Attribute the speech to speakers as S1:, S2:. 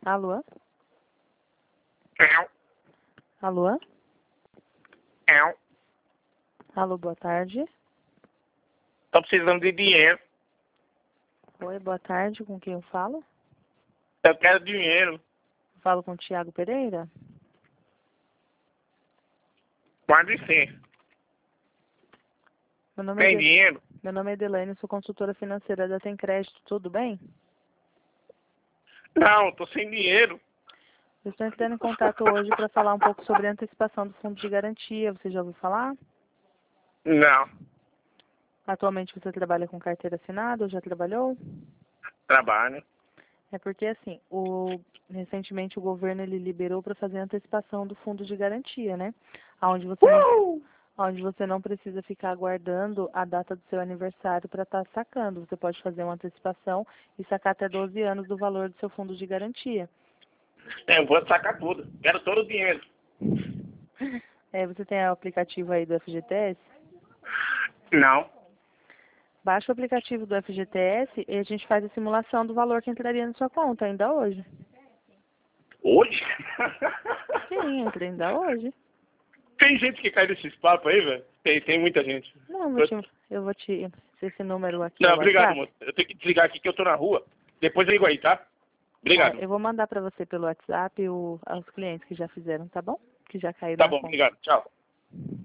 S1: Alô?
S2: Eu,
S1: Alô?
S2: eu,
S1: Alô, boa tarde.
S2: tô precisando de dinheiro.
S1: Oi, boa tarde. Com quem eu falo?
S2: Eu quero dinheiro.
S1: Falo com o Tiago Pereira.
S2: Pode ser.
S1: Meu nome
S2: Tem
S1: é,
S2: dinheiro?
S1: Meu nome é Edelaine, sou consultora financeira da Tem Crédito. Tudo bem?
S2: Não, tô sem dinheiro.
S1: Eu estou entrando em contato hoje para falar um pouco sobre a antecipação do fundo de garantia. Você já ouviu falar?
S2: Não,
S1: Atualmente você trabalha com carteira assinada ou já trabalhou?
S2: trabalho.
S1: É porque assim, recentemente o governo ele liberou para fazer a antecipação do fundo de garantia, né? Onde você não precisa ficar aguardando a data do seu aniversário para estar sacando. Você pode fazer uma antecipação e sacar até 12 anos do valor do seu fundo de garantia.
S2: Eu vou sacar tudo. Quero todo o dinheiro.
S1: Você tem o aplicativo aí do FGTS?
S2: Não.
S1: Baixa o aplicativo do FGTS e a gente faz a simulação do valor que entraria na sua conta ainda hoje.
S2: Hoje?
S1: Sim, entra ainda hoje.
S2: Tem gente que cai nesses papos aí, velho? Tem muita gente.
S1: Não, eu vou te... Esse número aqui é
S2: Não,
S1: o
S2: obrigado,
S1: WhatsApp?
S2: moço. Eu tenho que desligar aqui que eu tô na rua. Depois eu ligo aí, tá?
S1: Tá,
S2: Obrigado.
S1: eu vou mandar para você pelo WhatsApp os clientes que já fizeram, tá bom? Que já caíram
S2: Tá
S1: na
S2: bom,
S1: conta.
S2: obrigado. Tchau.